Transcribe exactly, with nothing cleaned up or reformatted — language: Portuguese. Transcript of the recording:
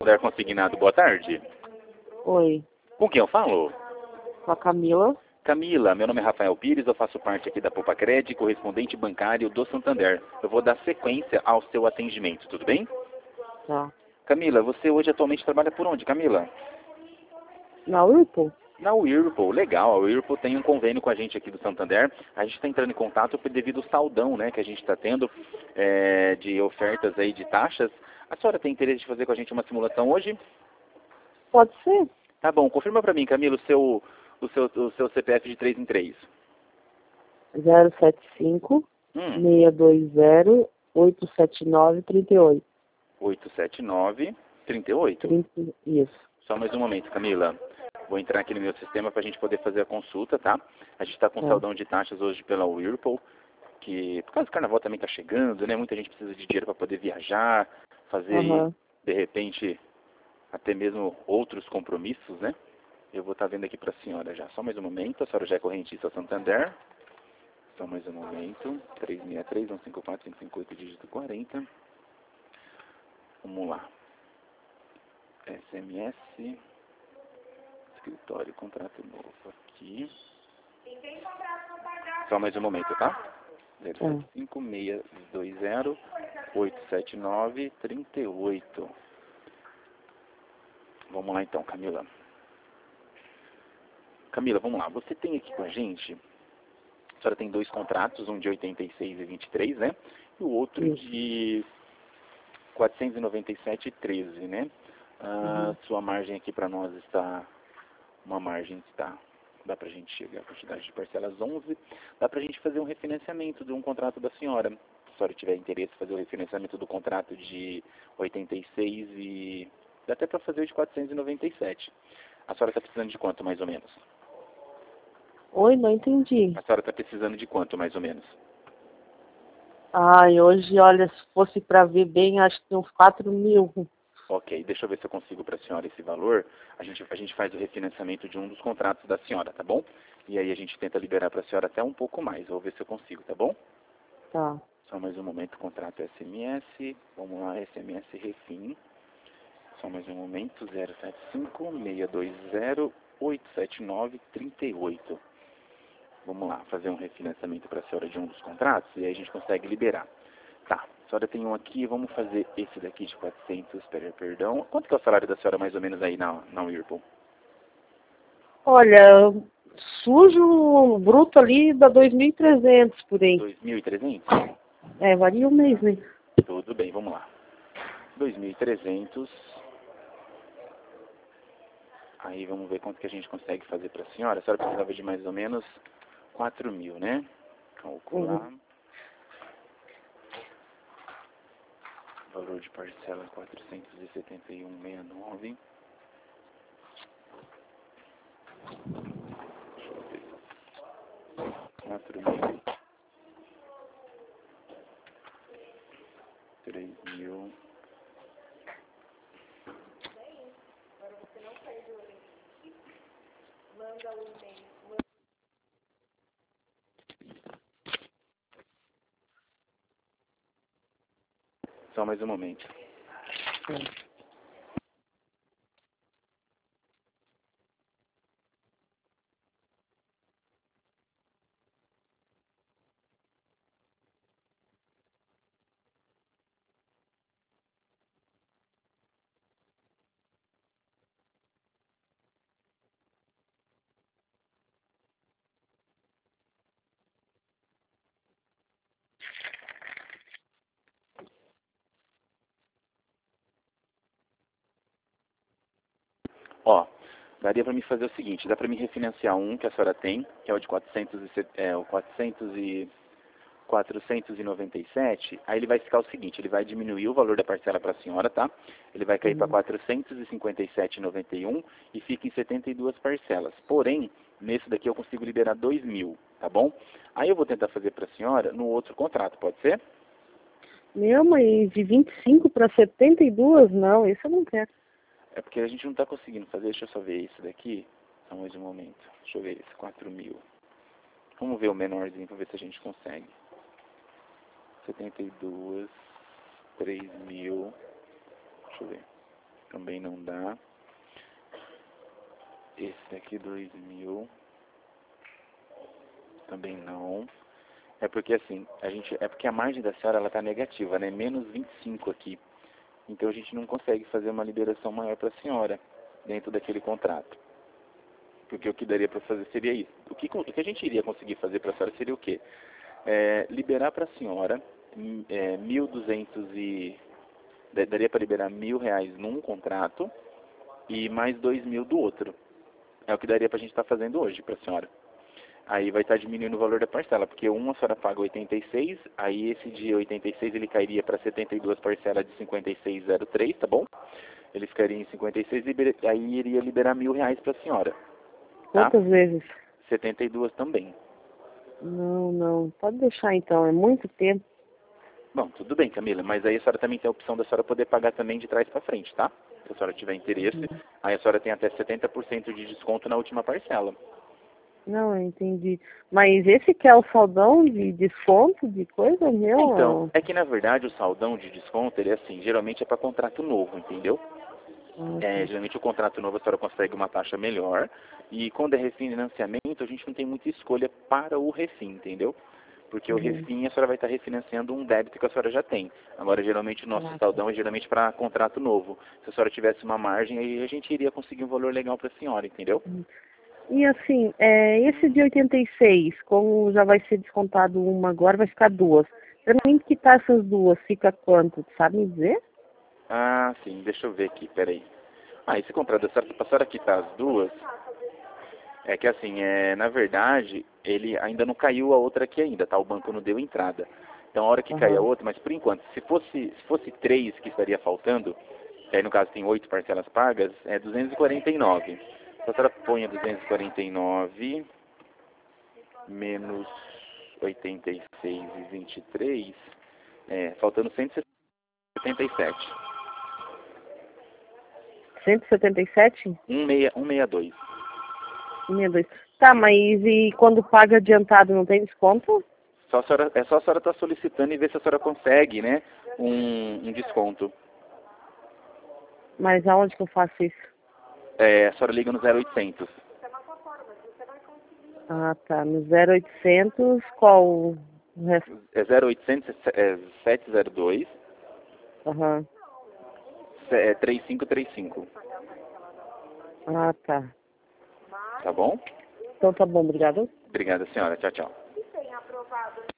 Santander Consignado, boa tarde. Oi, Com quem eu falo? com a Camila. Camila, meu nome é Rafael Pires, eu faço parte aqui da Poupa Cred, correspondente bancário do Santander. Eu vou dar sequência ao seu atendimento, tudo bem? Tá. Camila, você hoje atualmente trabalha por onde, Camila? Na Whirlpool? Na Whirlpool, legal. A Whirlpool tem um convênio com a gente aqui do Santander. A gente está entrando em contato devido ao saldão, né, que a gente está tendo é, de ofertas aí de taxas. A senhora tem interesse de fazer com a gente uma simulação hoje? Pode ser. Tá bom, confirma para mim, Camila, o seu, o seu, o seu C P F de três em três. zero sete cinco, Hum, seis dois zero, oito sete nove, três oito. oito sete nove, trinta e oito. trinta, isso. Só mais um momento, Camila. Vou entrar aqui no meu sistema para a gente poder fazer a consulta, tá? A gente está com Tá. saldão de taxas hoje pela Whirlpool, que por causa do carnaval também está chegando, né? Muita gente precisa de dinheiro para poder viajar, fazer aí, Aham. de repente, até mesmo outros compromissos, né? Eu vou estar vendo aqui para a senhora já. Só mais um momento. A senhora já é correntista Santander. Só mais um momento. três seis três, um cinco quatro, cinco cinco oito, dígito quarenta. Vamos lá. S M S. Escritório, contrato novo aqui. Só mais um momento, tá? zero sete cinco, seis dois zero, oito sete nove, três oito. Vamos lá então, Camila. Camila, vamos lá. Você tem aqui com a gente, a senhora tem dois contratos, um de oitenta e seis e vinte e três, né? E o outro Isso. de quatrocentos e noventa e sete e treze, né? Ah, Uhum. sua margem aqui para nós está, uma margem está, dá para a gente chegar a quantidade de parcelas onze, dá para a gente fazer um refinanciamento de um contrato da senhora. Se a senhora tiver interesse em fazer o refinanciamento do contrato de oitenta e seis e dá até para fazer o de quatrocentos e noventa e sete. A senhora está precisando de quanto, mais ou menos? Oi, não entendi. A senhora está precisando de quanto, mais ou menos? Ai, hoje, olha, se fosse pra ver bem, acho que uns quatro mil. Ok, deixa eu ver se eu consigo para a senhora esse valor. A gente, a gente faz o refinanciamento de um dos contratos da senhora, tá bom? E aí a gente tenta liberar para a senhora até um pouco mais. Vou ver se eu consigo, tá bom? Tá. Só mais um momento, contrato S M S. Vamos lá, S M S Refin. Só mais um momento, zero sete cinco, seis dois zero, oito sete nove, três oito. Vamos lá, fazer um refinanciamento para a senhora de um dos contratos e aí a gente consegue liberar. Tá, a senhora tem um aqui, vamos fazer esse daqui de quatrocentos, pera, perdão. Quanto que é o salário da senhora mais ou menos aí na, na Whirlpool? Olha, sujo, bruto ali, dá dois mil e trezentos por aí. dois mil e trezentos? É, varia o mês, né? Tudo bem, vamos lá. dois mil e trezentos. Aí vamos ver quanto que a gente consegue fazer para a senhora. A senhora precisava de mais ou menos quatro mil, né? Calcular. Uhum. Valor de parcela quatrocentos e setenta e um vírgula sessenta e nove. Deixa eu ver. quatro mil. três mil. Só mais um momento. É. Ó, daria para me fazer o seguinte, dá para me refinanciar um que a senhora tem, que é o de quatrocentos e, set- é, o quatrocentos e, quatrocentos e noventa e sete, aí ele vai ficar o seguinte, ele vai diminuir o valor da parcela para a senhora, tá? Ele vai cair para Uhum. quatrocentos e cinquenta e sete vírgula noventa e um e fica em setenta e duas parcelas. Porém, nesse daqui eu consigo liberar dois mil, tá bom? Aí eu vou tentar fazer para a senhora no outro contrato, pode ser? Meu, mas de vinte e cinco para setenta e dois, não, isso eu não quero. É porque a gente não está conseguindo fazer, deixa eu só ver esse daqui, só mais um momento, deixa eu ver esse, quatro mil. Vamos ver o menorzinho para ver se a gente consegue. setenta e dois, três mil, deixa eu ver, também não dá. Esse daqui, dois mil. Também não. É porque assim, a gente, é porque a margem da senhora ela tá negativa, né? Menos vinte e cinco aqui. Então a gente não consegue fazer uma liberação maior para a senhora dentro daquele contrato. Porque o que daria para fazer seria isso. O que, o que a gente iria conseguir fazer para a senhora seria o quê? É, liberar para a senhora é, mil e duzentos e... Daria para liberar mil reais num contrato e mais dois mil do outro. É o que daria para a gente estar fazendo hoje para a senhora. Aí vai estar diminuindo o valor da parcela, porque uma a senhora paga oitenta e seis, aí esse de oitenta e seis ele cairia para setenta e duas parcelas de cinquenta e seis vírgula zero três, tá bom? Ele ficaria em cinquenta e seis, e aí iria liberar mil reais para a senhora. Tá? Quantas vezes? setenta e duas também. Não, não. Pode deixar então, é muito tempo. Bom, tudo bem, Camila, mas aí a senhora também tem a opção da senhora poder pagar também de trás para frente, tá? Se a senhora tiver interesse, Uhum. aí a senhora tem até setenta por cento de desconto na última parcela. Não, eu entendi. Mas esse que é o saldão de desconto de coisa, meu? Então, é que na verdade o saldão de desconto, ele é assim, geralmente é para contrato novo, entendeu? Ah, É, tá. geralmente o contrato novo a senhora consegue uma taxa melhor, e quando é refinanciamento a gente não tem muita escolha para o refin, entendeu? Porque o Uhum. refin a senhora vai estar refinanciando um débito que a senhora já tem. Agora geralmente o nosso Ah, tá. saldão é geralmente para contrato novo. Se a senhora tivesse uma margem, aí a gente iria conseguir um valor legal para a senhora, entendeu? E assim, é, esse de oitenta e seis, como já vai ser descontado uma agora, vai ficar duas. Pra mim quitar essas duas, fica quanto? Sabe me dizer? Ah, sim, deixa eu ver aqui, peraí. Ah, esse contrato, para a senhora quitar as duas, é que assim, é, na verdade, ele ainda não caiu a outra aqui ainda, tá? O banco não deu entrada. Então a hora que cair a Aham. outra, mas por enquanto, se fosse, se fosse três que estaria faltando, que aí no caso tem oito parcelas pagas, é duzentos e quarenta e nove. Então a senhora põe a duzentos e quarenta e nove menos oitenta e seis e vinte e três, é, faltando cento e setenta e sete. cento e setenta e sete? cento e sessenta e dois. sessenta e dois. Tá, mas e quando paga adiantado não tem desconto? Só a senhora, é só a senhora estar solicitando e ver se a senhora consegue, né, um, um desconto. Mas aonde que eu faço isso? É, a senhora liga no zero oitocentos. Ah, tá. No zero oitocentos, qual o resto? É zero oitocentos é, sete zero dois Aham. é, três cinco três cinco. Ah, tá. Tá bom? Então tá bom, obrigado. Obrigada, senhora. Tchau, tchau.